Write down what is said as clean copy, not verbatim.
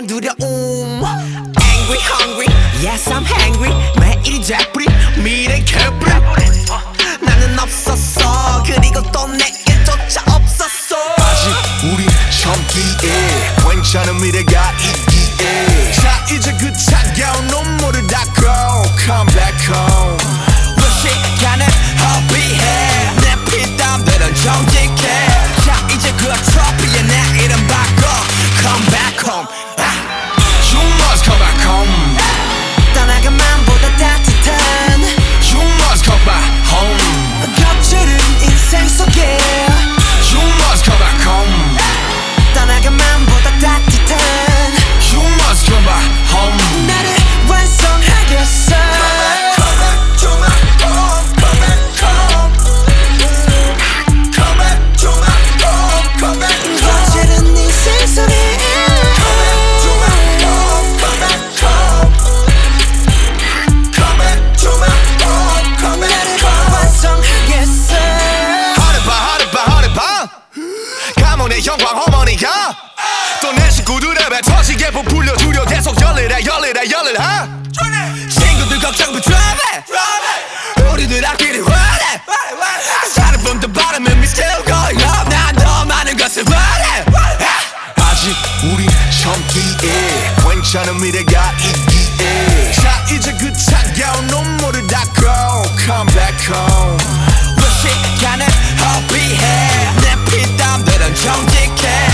대한 두려움. Angry, hungry, yes I'm hungry. 매일이 되뿌리 미래 개뿌리. 나는 없었어. 그리고 또 내게조차 없었어. 아직 우린 젊기에 괜찮은 미래가 있기에. 자 이제 그 차가운 눈물을 닦고 Come back home. 왜 시간을 허비해. 내 피땀들은 정직해. 자 이제 그 트로피에 내 이름 바꿔 Come back home. You must come back home. 떠나간 맘보다 따뜻한 You must come back home. 겹치는 인생 속에 You must come back home. 떠나간 맘보다 따뜻한 You must come back home. 나를 완성하겠어. Come back to my home. Come back home. Come back to my home. Come back home. 겹치는 인생 속에 Come back to my home. Come back home. Come back to my home. Come back 나를 home. 완성하겠어. 하늘봐 가문의 영광 어머니가 또 내 식구들의 배 터지게 부풀려 주려 계속 열일해 친구들 걱정 부드러워. 우리들 앞길이 원해. 사는 뿜던 바람은 we still going up. 난 더 많은 것을 원해. 아직 우린 젊기에 괜찮은 미래가 있기에. 자 이제 그 차가운 눈물을 닦고 Come back home. 왜 시간을 허비해. 내 피땀들은 정직해.